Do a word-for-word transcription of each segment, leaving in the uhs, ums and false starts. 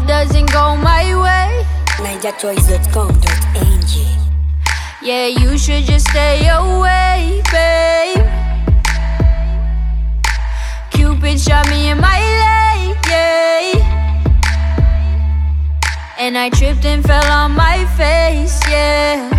doesn't go my way. Niger Choice dot com dot n g. Yeah, you should just stay away, babe. Cupid shot me in my leg, yeah. And I tripped and fell on my face, yeah.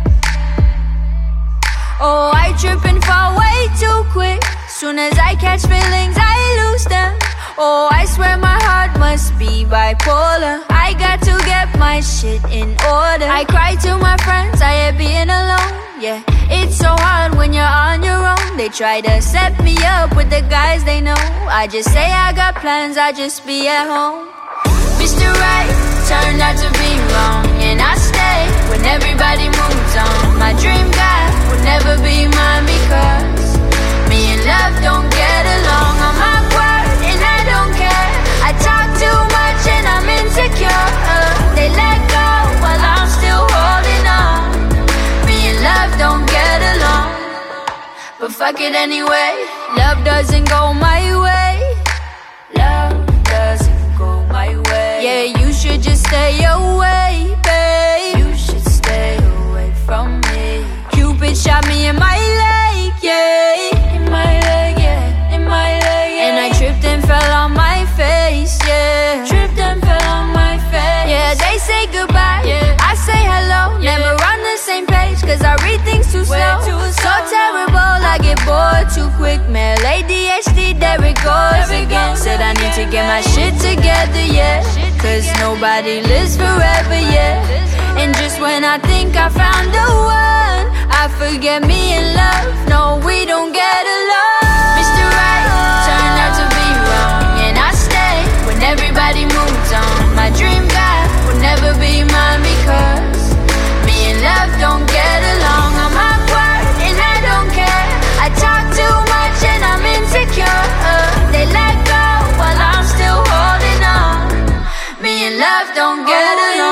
Oh, I trip and fall way too quick. Soon as I catch feelings, I lose them. Oh, I swear my heart must be bipolar. I got to get my shit in order. I cry to my friends, I hate being alone. Yeah, it's so hard when you're on your own. They try to set me up with the guys they know. I just say I got plans, I just be at home. Mister Right turned out to be wrong, and I stay when everybody moves on. My dream guy will never be mine because me and love don't get along. I'm awkward and I don't care. I talk too much and I'm insecure. uh, They let go while I'm still holding on. Me and love don't get along, but fuck it anyway. Love doesn't go my way. Love doesn't go my way. Yeah, you should just stay away, babe. You should stay away from me. Cupid shot me in my leg, yeah. In my leg, yeah. In my leg, yeah. And I tripped and fell on my face, yeah. Tripped and fell on my face. Yeah, they say goodbye, yeah. I say hello, yeah. Never on the same page, cause I read things too slow. Too so slow. Terrible, I get bored too quick. Man, A D H D, there it goes again. Said I need to get my shit together, yeah. Cause nobody lives forever, yeah. And just when I think I found the one, I forget me and love, no, we don't get along. Mister Right turned out to be wrong, and I stay when everybody moves on. My dream guy will never be mine because me and love don't get along. I'm awkward and I don't care. I talk too much and I'm insecure. uh, They let go while I'm still holding on. Me and love don't get along.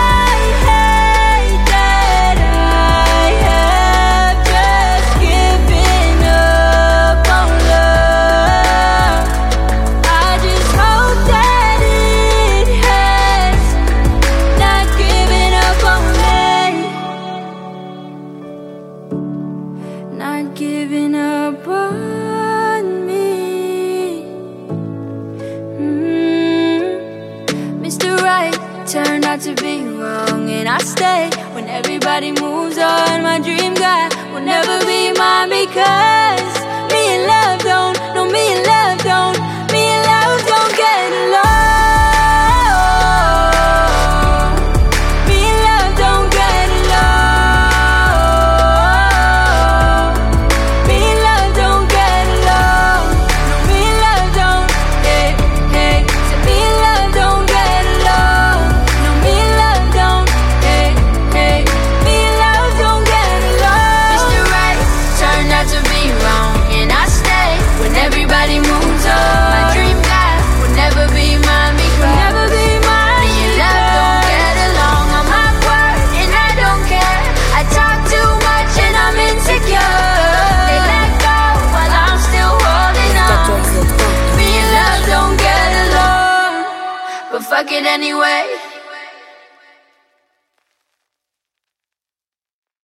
Not giving up on me. mm. Mister Right turned out to be wrong, and I stay when everybody moves on. My dream guy will never be mine because me and love don't, no, me and love don't, me and love don't get along. Fuck it anyway.